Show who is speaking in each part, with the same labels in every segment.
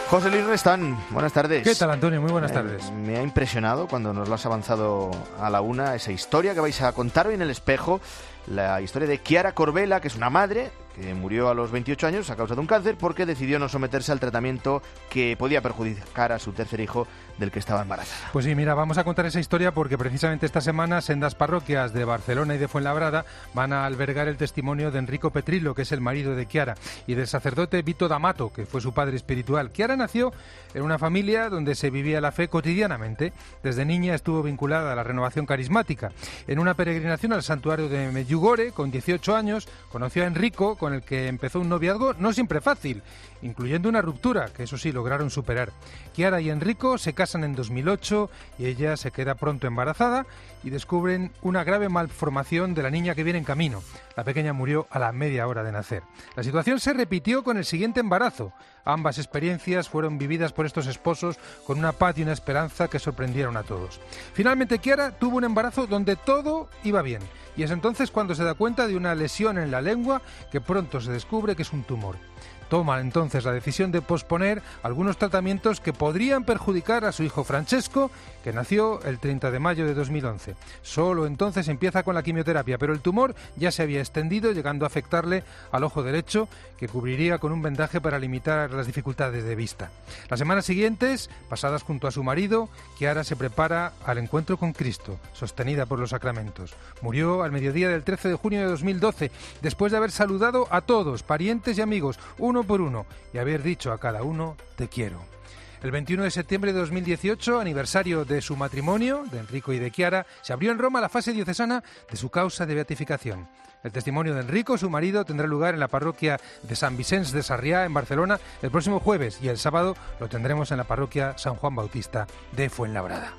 Speaker 1: José Luis Restán, buenas tardes.
Speaker 2: ¿Qué tal, Antonio? Muy buenas tardes.
Speaker 1: Me ha impresionado cuando nos lo has avanzado a la una, esa historia que vais a contar hoy en El Espejo, la historia de Chiara Corbella, que es una madre que murió a los 28 años a causa de un cáncer porque decidió no someterse al tratamiento que podía perjudicar a su tercer hijo del que estaba embarazada.
Speaker 2: Pues sí, mira, vamos a contar esa historia porque precisamente esta semana sendas parroquias de Barcelona y de Fuenlabrada van a albergar el testimonio de Enrico Petrillo, que es el marido de Chiara, y del sacerdote Vito D'Amato, que fue su padre espiritual. Chiara nació en una familia donde se vivía la fe cotidianamente. Desde niña estuvo vinculada a la renovación carismática. En una peregrinación al santuario de Medjugorje, con 18 años, conoció a Enrico, con el que empezó un noviazgo no siempre fácil, incluyendo una ruptura, que eso sí, lograron superar. Chiara y Enrico se casan en 2008 y ella se queda pronto embarazada y descubren una grave malformación de la niña que viene en camino. La pequeña murió a la media hora de nacer. La situación se repitió con el siguiente embarazo. Ambas experiencias fueron vividas por estos esposos con una paz y una esperanza que sorprendieron a todos. Finalmente, Chiara tuvo un embarazo donde todo iba bien, y es entonces cuando se da cuenta de una lesión en la lengua que pronto se descubre que es un tumor. Toma entonces la decisión de posponer algunos tratamientos que podrían perjudicar a su hijo Francesco, que nació el 30 de mayo de 2011. Solo entonces empieza con la quimioterapia, pero el tumor ya se había extendido, llegando a afectarle al ojo derecho, que cubriría con un vendaje para limitar las dificultades de vista. Las semanas siguientes, pasadas junto a su marido, Chiara se prepara al encuentro con Cristo, sostenida por los sacramentos. Murió al mediodía del 13 de junio de 2012, después de haber saludado a todos, parientes y amigos, uno por uno, y haber dicho a cada uno, te quiero. El 21 de septiembre de 2018, aniversario de su matrimonio, de Enrico y de Chiara, se abrió en Roma la fase diocesana de su causa de beatificación. El testimonio de Enrico, su marido, tendrá lugar en la parroquia de San Vicens de Sarriá, en Barcelona, el próximo jueves, y el sábado lo tendremos en la parroquia San Juan Bautista de Fuenlabrada.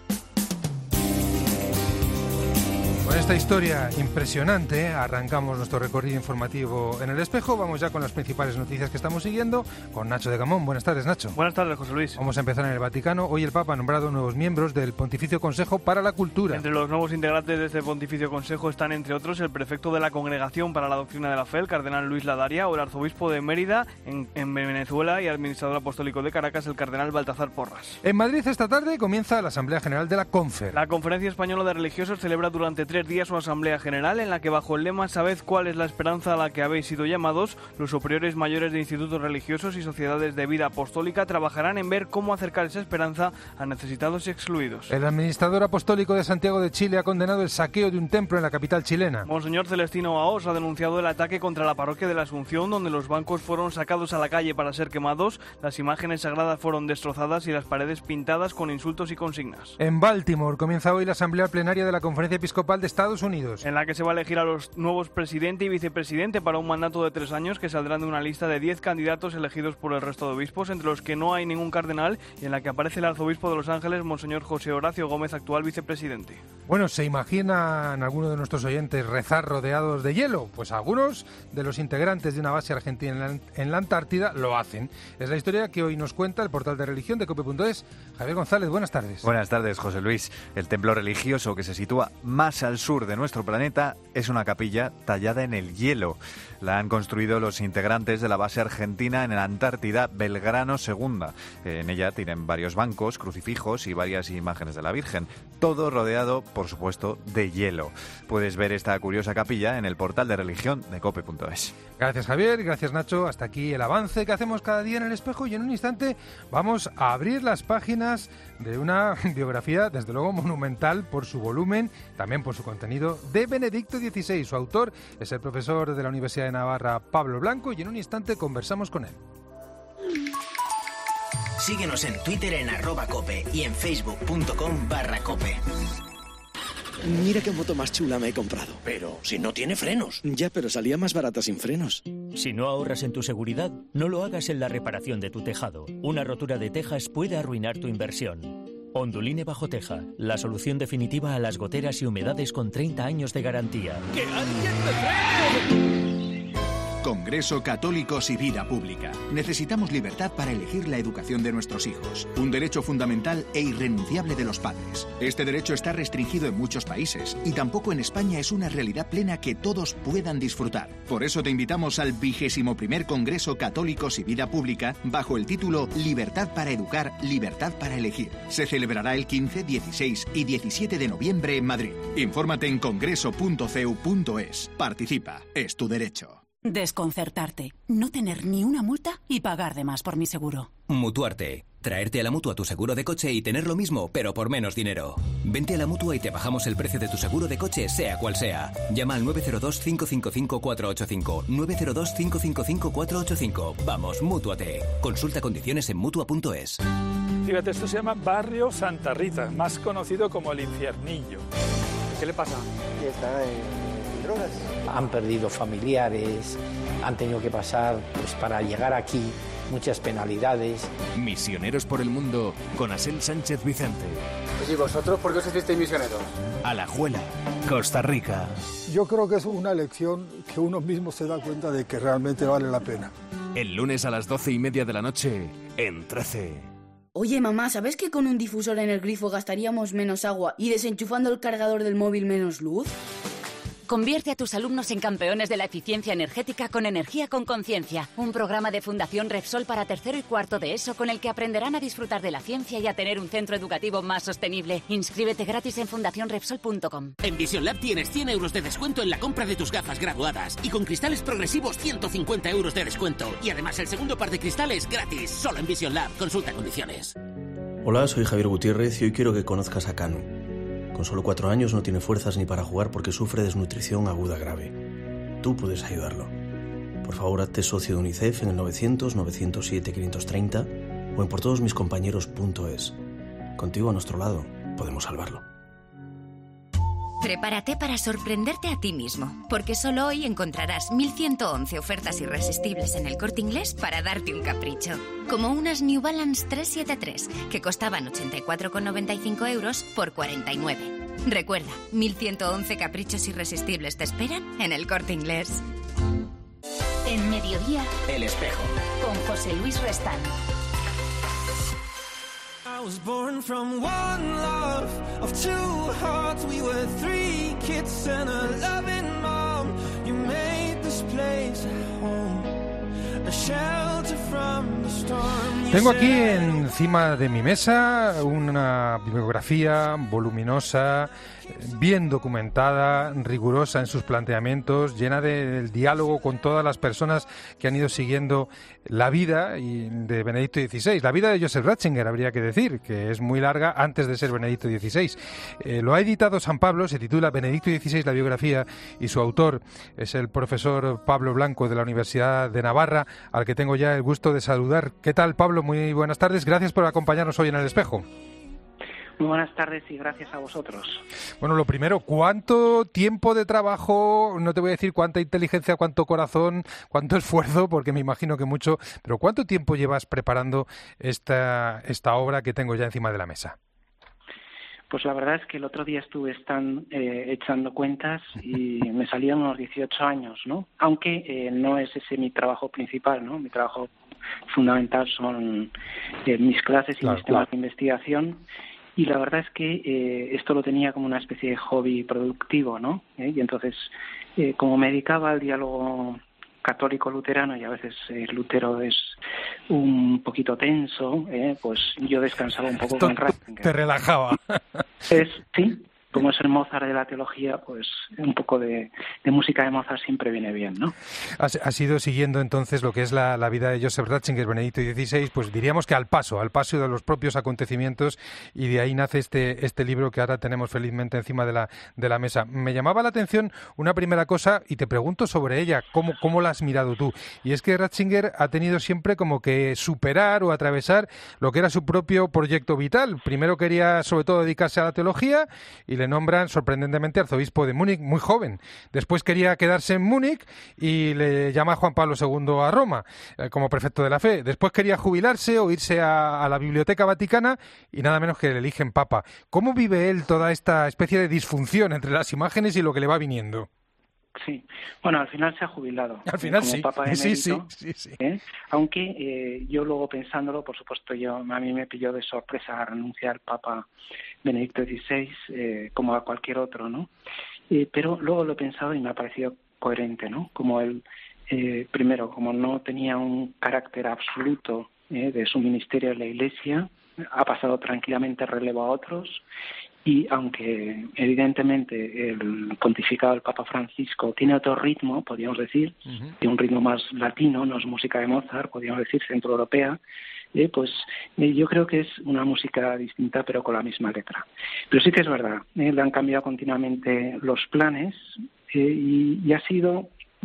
Speaker 2: Con esta historia impresionante arrancamos nuestro recorrido informativo en El Espejo. Vamos ya con las principales noticias que estamos siguiendo con Nacho de Gamón. Buenas tardes, Nacho.
Speaker 3: Buenas tardes, José Luis.
Speaker 2: Vamos a empezar en el Vaticano. Hoy el Papa ha nombrado nuevos miembros del Pontificio Consejo para la Cultura.
Speaker 3: Entre los nuevos integrantes de este Pontificio Consejo están, entre otros, el prefecto de la Congregación para la Doctrina de la Fe, el cardenal Luis Ladaria, o el arzobispo de Mérida en Venezuela y administrador apostólico de Caracas, el cardenal Baltasar Porras.
Speaker 2: En Madrid esta tarde comienza la Asamblea General de la CONFER.
Speaker 3: La Conferencia Española de Religiosos celebra durante 3 días su Asamblea General, en la que bajo el lema «Sabed cuál es la esperanza a la que habéis sido llamados», los superiores mayores de institutos religiosos y sociedades de vida apostólica trabajarán en ver cómo acercar esa esperanza a necesitados y excluidos.
Speaker 2: El administrador apostólico de Santiago de Chile ha condenado el saqueo de un templo en la capital chilena.
Speaker 3: Monseñor Celestino Aos ha denunciado el ataque contra la parroquia de la Asunción, donde los bancos fueron sacados a la calle para ser quemados, las imágenes sagradas fueron destrozadas y las paredes pintadas con insultos y consignas.
Speaker 2: En Baltimore comienza hoy la Asamblea Plenaria de la Conferencia Episcopal de Estados Unidos,
Speaker 3: en la que se va a elegir a los nuevos presidente y vicepresidente para un mandato de 3 años que saldrán de una lista de 10 candidatos elegidos por el resto de obispos, entre los que no hay ningún cardenal, y en la que aparece el arzobispo de Los Ángeles, Monseñor José Horacio Gómez, actual vicepresidente.
Speaker 2: Bueno, ¿se imaginan algunos de nuestros oyentes rezar rodeados de hielo? Pues algunos de los integrantes de una base argentina en la Antártida lo hacen. Es la historia que hoy nos cuenta el portal de religión de cope.es. Javier González, buenas tardes.
Speaker 4: Buenas tardes, José Luis. El templo religioso que se sitúa más al sur de nuestro planeta es una capilla tallada en el hielo. La han construido los integrantes de la base argentina en la Antártida, Belgrano II. En ella tienen varios bancos, crucifijos y varias imágenes de la Virgen. Todo rodeado, por supuesto, de hielo. Puedes ver esta curiosa capilla en el portal de religión de cope.es.
Speaker 2: Gracias, Javier. Gracias, Nacho. Hasta aquí el avance que hacemos cada día en El Espejo, y en un instante vamos a abrir las páginas de una biografía, desde luego monumental por su volumen, también por su contenido, de Benedicto XVI. Su autor es el profesor de la Universidad de Navarra, Pablo Blanco, y en un instante conversamos con él.
Speaker 5: Síguenos en Twitter en @cope y en facebook.com/cope.
Speaker 6: Mira qué moto más chula me he comprado.
Speaker 7: Pero si no tiene frenos.
Speaker 6: Ya, pero salía más barata sin frenos.
Speaker 8: Si no ahorras en tu seguridad, no lo hagas en la reparación de tu tejado. Una rotura de tejas puede arruinar tu inversión. Onduline Bajo Teja, la solución definitiva a las goteras y humedades con 30 años de garantía.
Speaker 7: ¡Que alguien me frene!
Speaker 9: Congreso Católicos y Vida Pública. Necesitamos libertad para elegir la educación de nuestros hijos, un derecho fundamental e irrenunciable de los padres. Este derecho está restringido en muchos países y tampoco en España es una realidad plena que todos puedan disfrutar. Por eso te invitamos al 21º Congreso Católicos y Vida Pública bajo el título Libertad para educar, libertad para elegir. Se celebrará el 15, 16 y 17 de noviembre en Madrid. Infórmate en congreso.cu.es. Participa, es tu derecho.
Speaker 10: Desconcertarte, no tener ni una multa y pagar de más por mi seguro.
Speaker 11: Mutuarte. Traerte a la Mutua tu seguro de coche y tener lo mismo, pero por menos dinero. Vente a la Mutua y te bajamos el precio de tu seguro de coche, sea cual sea. Llama al 902-555-485. 902-555-485. Vamos, mútuate. Consulta condiciones en Mutua.es.
Speaker 12: Fíjate, esto se llama Barrio Santa Rita, más conocido como el Infiernillo. ¿Qué le pasa?
Speaker 13: Está en drogas. Han perdido familiares, han tenido que pasar para llegar aquí muchas penalidades.
Speaker 14: Misioneros por el mundo con Asel Sánchez Vicente.
Speaker 15: ¿Y vosotros por qué os hicisteis misioneros?
Speaker 14: Alajuela, Costa Rica.
Speaker 16: Yo creo que es una lección que uno mismo se da cuenta de que realmente vale la pena.
Speaker 14: El lunes a las 12:30 de la noche en 13.
Speaker 17: Oye, mamá, ¿sabes que con un difusor en el grifo gastaríamos menos agua y desenchufando el cargador del móvil menos luz?
Speaker 10: Convierte a tus alumnos en campeones de la eficiencia energética con Energía con Conciencia, un programa de Fundación Repsol para tercero y cuarto de ESO con el que aprenderán a disfrutar de la ciencia y a tener un centro educativo más sostenible. Inscríbete gratis en fundacionrepsol.com.
Speaker 18: En Vision Lab tienes 100 euros de descuento en la compra de tus gafas graduadas y con cristales progresivos 150 euros de descuento. Y además el segundo par de cristales gratis, solo en Vision Lab. Consulta condiciones.
Speaker 19: Hola, soy Javier Gutiérrez y hoy quiero que conozcas a Canu. Con solo 4 años no tiene fuerzas ni para jugar porque sufre desnutrición aguda grave. Tú puedes ayudarlo. Por favor, hazte socio de UNICEF en el 900-907-530 o en portodosmiscompañeros.es. Contigo a nuestro lado, podemos salvarlo.
Speaker 20: Prepárate para sorprenderte a ti mismo, porque solo hoy encontrarás 1111 ofertas irresistibles en El Corte Inglés para darte un capricho. Como unas New Balance 373, que costaban 84,95 euros por 49. Recuerda, 1111 caprichos irresistibles te esperan en El Corte Inglés.
Speaker 10: En Mediodía,
Speaker 5: El Espejo,
Speaker 10: con José Luis Restán.
Speaker 21: I was born from one love of two hearts. We were 3 kids and a loving mom. You made this place a home, a shelter from the storm.
Speaker 2: Tengo aquí encima de mi mesa una bibliografía voluminosa, bien documentada, rigurosa en sus planteamientos, llena del diálogo con todas las personas que han ido siguiendo la vida de Benedicto XVI, la vida de Joseph Ratzinger, habría que decir, que es muy larga antes de ser Benedicto XVI. Lo ha editado San Pablo, se titula Benedicto XVI, la biografía, y su autor es el profesor Pablo Blanco de la Universidad de Navarra, al que tengo ya el gusto de saludar. ¿Qué tal, Pablo? Muy buenas tardes, gracias por acompañarnos hoy en El Espejo.
Speaker 22: Muy buenas tardes y gracias a vosotros.
Speaker 2: Bueno, lo primero, ¿cuánto tiempo de trabajo, no te voy a decir cuánta inteligencia, cuánto corazón, cuánto esfuerzo, porque me imagino que mucho, pero cuánto tiempo llevas preparando esta obra que tengo ya encima de la mesa?
Speaker 22: Pues la verdad es que el otro día estuve echando cuentas y me salían unos 18 años, ¿no? Aunque no es ese mi trabajo principal, ¿no? Mi trabajo fundamental son mis clases y mis temas de investigación. Y la verdad es que esto lo tenía como una especie de hobby productivo, ¿no? Y entonces, como me dedicaba al diálogo católico-luterano y a veces Lutero es un poquito tenso, pues yo descansaba un poco con Ratzinger.
Speaker 2: Te relajaba.
Speaker 22: Sí, como es el Mozart de la teología, pues un poco de música de Mozart siempre viene bien, ¿no?
Speaker 2: Has ido siguiendo entonces lo que es la vida de Joseph Ratzinger, Benedicto XVI, pues diríamos que al paso de los propios acontecimientos, y de ahí nace este libro que ahora tenemos felizmente encima de la mesa. Me llamaba la atención una primera cosa y te pregunto sobre ella, ¿cómo la has mirado tú? Y es que Ratzinger ha tenido siempre como que superar o atravesar lo que era su propio proyecto vital. Primero quería sobre todo dedicarse a la teología y le nombran sorprendentemente arzobispo de Múnich muy joven. Después quería quedarse en Múnich y le llama Juan Pablo II a Roma como prefecto de la fe. Después quería jubilarse o irse a la Biblioteca Vaticana y nada menos que le eligen papa. ¿Cómo vive él toda esta especie de disfunción entre las imágenes y lo que le va viniendo?
Speaker 22: Sí, bueno, al final se ha jubilado.
Speaker 2: Al final
Speaker 22: como
Speaker 2: sí.
Speaker 22: Papa emérito,
Speaker 2: Sí.
Speaker 22: Aunque yo luego pensándolo, por supuesto, a mí me pilló de sorpresa renunciar al Papa Benedicto XVI, como a cualquier otro, ¿no? Pero luego lo he pensado y me ha parecido coherente, ¿no? Como él, primero, como no tenía un carácter absoluto de su ministerio en la Iglesia, ha pasado tranquilamente relevo a otros. Y aunque evidentemente el pontificado del Papa Francisco tiene otro ritmo, podríamos decir, tiene un ritmo más latino, no es música de Mozart, podríamos decir centroeuropea, pues yo creo que es una música distinta pero con la misma letra. Pero sí que es verdad, le han cambiado continuamente los planes y ha sido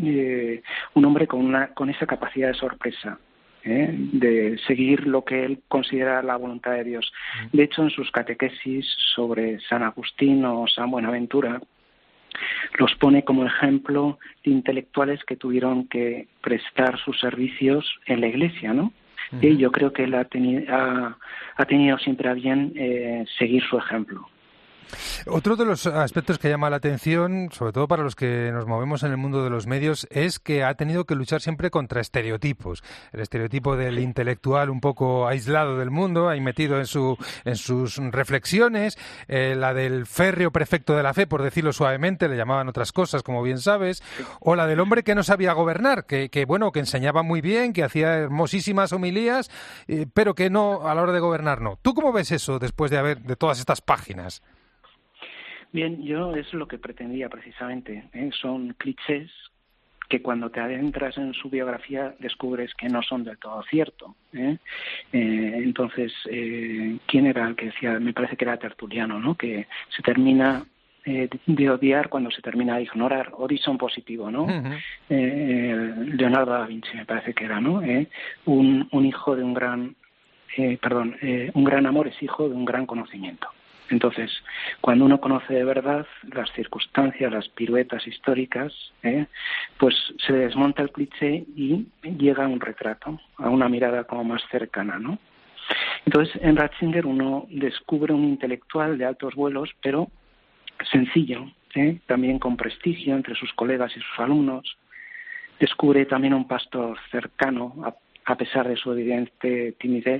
Speaker 22: un hombre con esa capacidad de sorpresa. De seguir lo que él considera la voluntad de Dios. De hecho, en sus catequesis sobre San Agustín o San Buenaventura, los pone como ejemplo de intelectuales que tuvieron que prestar sus servicios en la Iglesia, ¿no? Y yo creo que él ha tenido siempre a bien seguir su ejemplo.
Speaker 2: Otro de los aspectos que llama la atención, sobre todo para los que nos movemos en el mundo de los medios, es que ha tenido que luchar siempre contra estereotipos. El estereotipo del intelectual un poco aislado del mundo, ahí metido en sus reflexiones, la del férreo prefecto de la fe, por decirlo suavemente, le llamaban otras cosas, como bien sabes, o la del hombre que no sabía gobernar, que enseñaba muy bien, que hacía hermosísimas homilías, pero que no, a la hora de gobernar no. ¿Tú cómo ves eso después de todas estas páginas?
Speaker 22: Bien, yo es lo que pretendía precisamente. Son clichés que cuando te adentras en su biografía descubres que no son del todo cierto. Entonces, ¿quién era el que decía? Me parece que era Tertuliano, ¿no? Que se termina de odiar cuando se termina de ignorar. Odison positivo, ¿no? Leonardo da Vinci me parece que era, ¿no? Un hijo de un gran amor es hijo de un gran conocimiento. Entonces, cuando uno conoce de verdad las circunstancias, las piruetas históricas, pues se desmonta el cliché y llega a un retrato, a una mirada como más cercana, ¿no? Entonces, en Ratzinger uno descubre un intelectual de altos vuelos, pero sencillo, también con prestigio entre sus colegas y sus alumnos. Descubre también un pastor cercano, a pesar de su evidente timidez,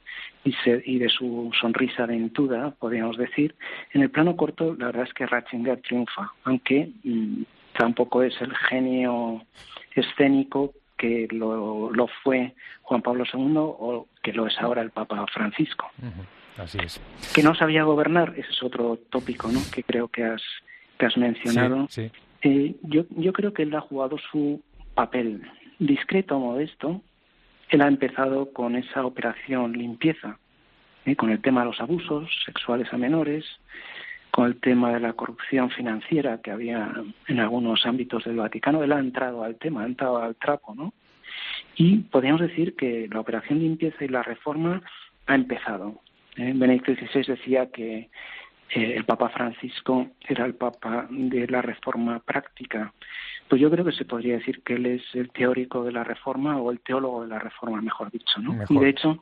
Speaker 22: y de su sonrisa dentuda, podríamos decir. En el plano corto, la verdad es que Ratzinger triunfa, aunque tampoco es el genio escénico que lo fue Juan Pablo II o que lo es ahora el Papa Francisco.
Speaker 2: Así es.
Speaker 22: Que no sabía gobernar, ese es otro tópico, ¿no?, que creo que has mencionado.
Speaker 2: Sí.
Speaker 22: Yo creo que él ha jugado su papel discreto, modesto. Él ha empezado con esa operación limpieza, con el tema de los abusos sexuales a menores, con el tema de la corrupción financiera que había en algunos ámbitos del Vaticano. Él ha entrado al tema, ha entrado al trapo, ¿no? Y podríamos decir que la operación limpieza y la reforma ha empezado. Benedicto XVI decía que el Papa Francisco era el Papa de la reforma práctica. Pues yo creo que se podría decir que él es el teórico de la reforma o el teólogo de la reforma, mejor dicho, ¿no? Mejor. Y de hecho,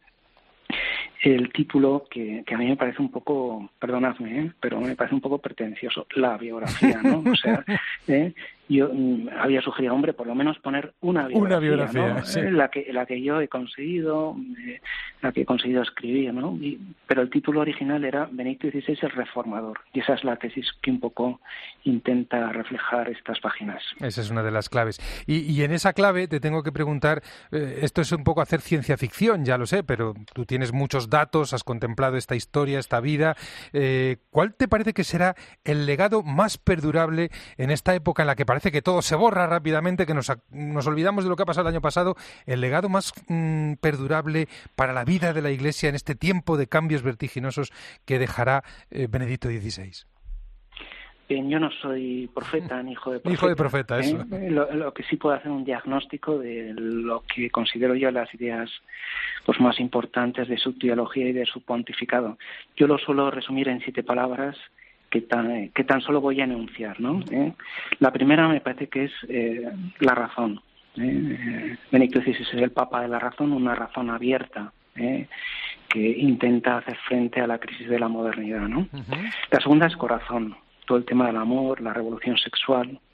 Speaker 22: el título que a mí me parece un poco, perdonadme, pero me parece un poco pretencioso, la biografía, ¿no? O sea, yo había sugerido, hombre, por lo menos poner una biografía, ¿no?
Speaker 2: Sí.
Speaker 22: La que yo he conseguido, la que he conseguido escribir, ¿no? Pero el título original era Benedicto XVI el Reformador, y esa es la tesis que un poco intenta reflejar estas páginas.
Speaker 2: Esa es una de las claves. Y en esa clave te tengo que preguntar, esto es un poco hacer ciencia ficción, ya lo sé, pero tú tienes muchos datos, has contemplado esta historia, esta vida. ¿Cuál te parece que será el legado más perdurable en esta época en la que parece que todo se borra rápidamente, que nos olvidamos de lo que ha pasado el año pasado? El legado más perdurable para la vida de la Iglesia en este tiempo de cambios vertiginosos que dejará Benedicto XVI.
Speaker 22: Bien, yo no soy profeta ni hijo de profeta.
Speaker 2: Hijo de profeta, eso.
Speaker 22: Lo que sí puedo hacer un diagnóstico de lo que considero yo las ideas pues más importantes de su teología y de su pontificado. Yo lo suelo resumir en 7 palabras que tan solo voy a enunciar, ¿no? La primera me parece que es la razón. Benedicto XVI es el Papa de la razón, una razón abierta, que intenta hacer frente a la crisis de la modernidad, ¿no? La segunda es corazón. Todo el tema del amor, la revolución sexual,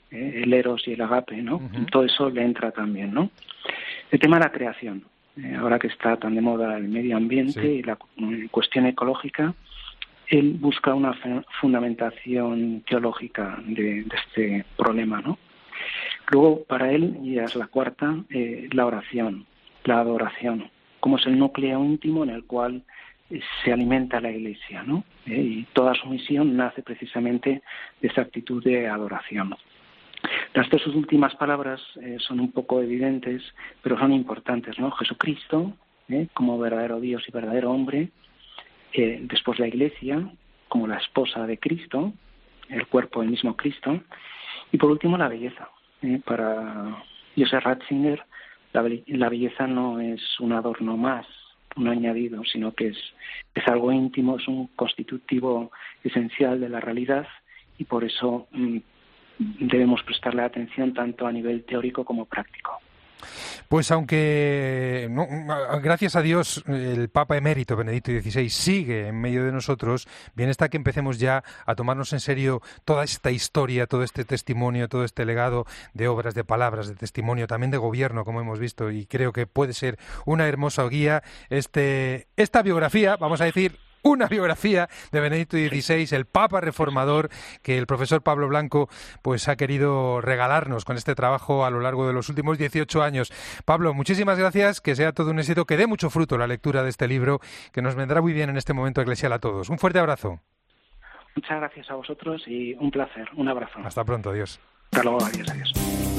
Speaker 22: el eros y el agape, ¿no? Todo eso le entra también, ¿no? El tema de la creación, ahora que está tan de moda el medio ambiente y la cuestión ecológica, él busca una fundamentación teológica de este problema, ¿no? Luego, para él, ya es la cuarta, la oración, la adoración, como es el núcleo íntimo en el cual se alimenta la Iglesia, ¿no? Y toda su misión nace precisamente de esa actitud de adoración. Las dos últimas palabras son un poco evidentes, pero son importantes, ¿no? Jesucristo, como verdadero Dios y verdadero hombre, después la Iglesia, como la esposa de Cristo, el cuerpo del mismo Cristo, y por último la belleza. Para Joseph Ratzinger, la belleza no es un adorno más, un añadido, sino que es algo íntimo, es un constitutivo esencial de la realidad, y por eso debemos prestarle atención tanto a nivel teórico como práctico.
Speaker 2: Pues aunque, gracias a Dios, el Papa emérito Benedicto XVI sigue en medio de nosotros, bien está que empecemos ya a tomarnos en serio toda esta historia, todo este testimonio, todo este legado de obras, de palabras, de testimonio, también de gobierno, como hemos visto, y creo que puede ser una hermosa guía esta biografía, vamos a decir, una biografía de Benedicto XVI, el Papa reformador, que el profesor Pablo Blanco pues ha querido regalarnos con este trabajo a lo largo de los últimos 18 años. Pablo, muchísimas gracias, que sea todo un éxito, que dé mucho fruto la lectura de este libro, que nos vendrá muy bien en este momento eclesial a todos. Un fuerte abrazo.
Speaker 22: Muchas gracias a vosotros y un placer, un abrazo.
Speaker 2: Hasta pronto, adiós.
Speaker 22: Hasta luego, adiós.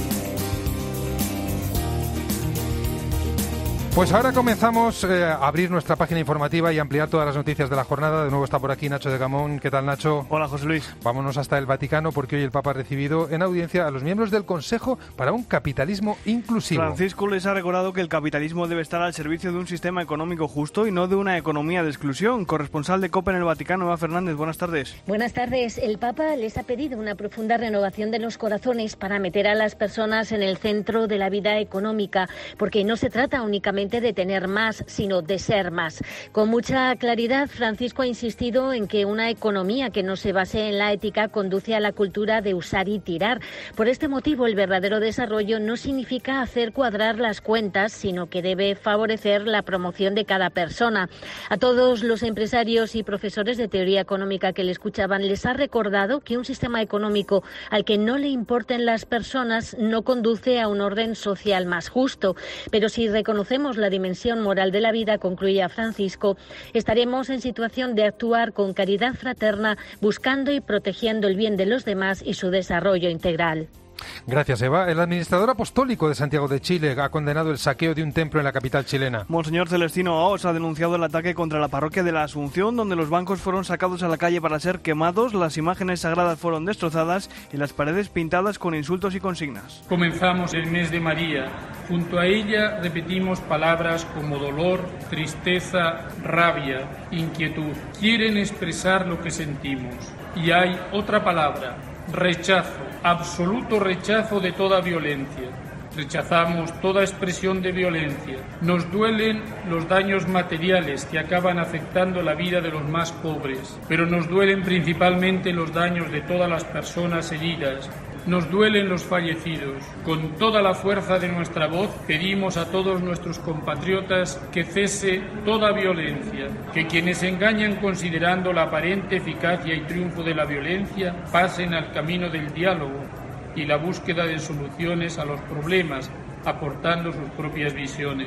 Speaker 2: Pues ahora comenzamos a abrir nuestra página informativa y ampliar todas las noticias de la jornada. De nuevo está por aquí Nacho de Gamón. ¿Qué tal, Nacho?
Speaker 1: Hola, José Luis.
Speaker 2: Vámonos hasta el Vaticano, porque hoy el Papa ha recibido en audiencia a los miembros del Consejo para un capitalismo inclusivo.
Speaker 1: Francisco les ha recordado que el capitalismo debe estar al servicio de un sistema económico justo y no de una economía de exclusión. Corresponsal de COPE en el Vaticano, Eva Fernández, buenas tardes.
Speaker 3: Buenas tardes. El Papa les ha pedido una profunda renovación de los corazones para meter a las personas en el centro de la vida económica, porque no se trata únicamente de tener más, sino de ser más. Con mucha claridad, Francisco ha insistido en que una economía que no se base en la ética conduce a la cultura de usar y tirar. Por este motivo, el verdadero desarrollo no significa hacer cuadrar las cuentas, sino que debe favorecer la promoción de cada persona. A todos los empresarios y profesores de teoría económica que le escuchaban, les ha recordado que un sistema económico al que no le importen las personas no conduce a un orden social más justo. Pero si reconocemos la dimensión moral de la vida, concluía Francisco, estaremos en situación de actuar con caridad fraterna, buscando y protegiendo el bien de los demás y su desarrollo integral.
Speaker 2: Gracias, Eva. El administrador apostólico de Santiago de Chile ha condenado el saqueo de un templo en la capital chilena.
Speaker 1: Monseñor Celestino Aos ha denunciado el ataque contra la parroquia de la Asunción, donde los bancos fueron sacados a la calle para ser quemados, las imágenes sagradas fueron destrozadas y las paredes pintadas con insultos y consignas.
Speaker 23: Comenzamos el mes de María. Junto a ella repetimos palabras como dolor, tristeza, rabia, inquietud. Quieren expresar lo que sentimos. Y hay otra palabra: rechazo, absoluto rechazo de toda violencia. Rechazamos toda expresión de violencia. Nos duelen los daños materiales que acaban afectando la vida de los más pobres, pero nos duelen principalmente los daños de todas las personas heridas. Nos duelen los fallecidos. Con toda la fuerza de nuestra voz pedimos a todos nuestros compatriotas que cese toda violencia, que quienes engañan considerando la aparente eficacia y triunfo de la violencia pasen al camino del diálogo y la búsqueda de soluciones a los problemas, aportando sus propias visiones.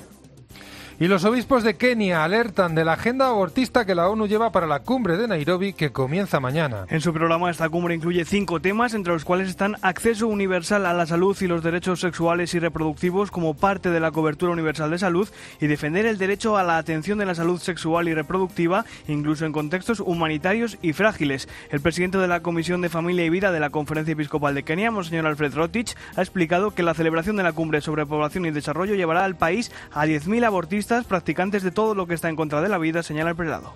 Speaker 2: Y los obispos de Kenia alertan de la agenda abortista que la ONU lleva para la cumbre de Nairobi, que comienza mañana.
Speaker 1: En su programa, esta cumbre incluye 5 temas, entre los cuales están acceso universal a la salud y los derechos sexuales y reproductivos como parte de la cobertura universal de salud, y defender el derecho a la atención de la salud sexual y reproductiva, incluso en contextos humanitarios y frágiles. El presidente de la Comisión de Familia y Vida de la Conferencia Episcopal de Kenia, Monseñor Alfred Rotich, ha explicado que la celebración de la cumbre sobre población y desarrollo llevará al país a 10.000 abortistas practicantes de todo lo que está en contra de la vida, señala el prelado.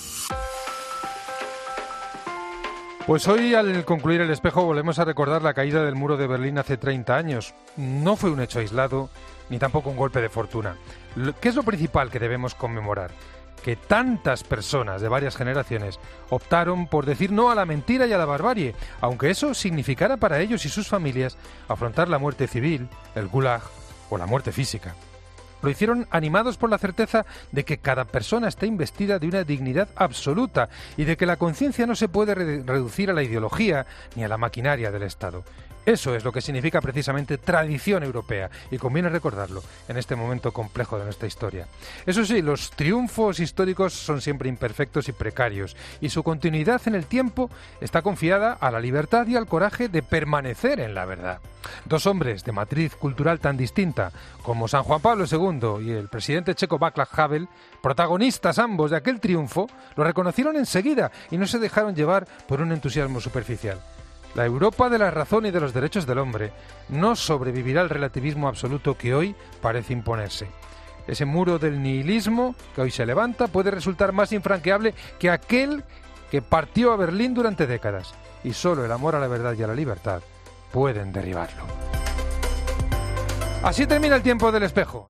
Speaker 2: Pues hoy, al concluir El Espejo, volvemos a recordar la caída del muro de Berlín hace 30 años. No fue un hecho aislado, ni tampoco un golpe de fortuna. ¿Qué es lo principal que debemos conmemorar? que tantas personas de varias generaciones optaron por decir no a la mentira y a la barbarie, aunque eso significara para ellos y sus familias afrontar la muerte civil, el gulag o la muerte física. Lo hicieron animados por la certeza de que cada persona está investida de una dignidad absoluta y de que la conciencia no se puede reducir a la ideología ni a la maquinaria del Estado. Eso es lo que significa precisamente tradición europea, y conviene recordarlo en este momento complejo de nuestra historia. Eso sí, los triunfos históricos son siempre imperfectos y precarios, y su continuidad en el tiempo está confiada a la libertad y al coraje de permanecer en la verdad. Dos hombres de matriz cultural tan distinta como San Juan Pablo II y el presidente checo Václav Havel, protagonistas ambos de aquel triunfo, lo reconocieron enseguida y no se dejaron llevar por un entusiasmo superficial. La Europa de la razón y de los derechos del hombre no sobrevivirá al relativismo absoluto que hoy parece imponerse. Ese muro del nihilismo que hoy se levanta puede resultar más infranqueable que aquel que partió a Berlín durante décadas, y solo el amor a la verdad y a la libertad pueden derribarlo. Así termina el tiempo del espejo.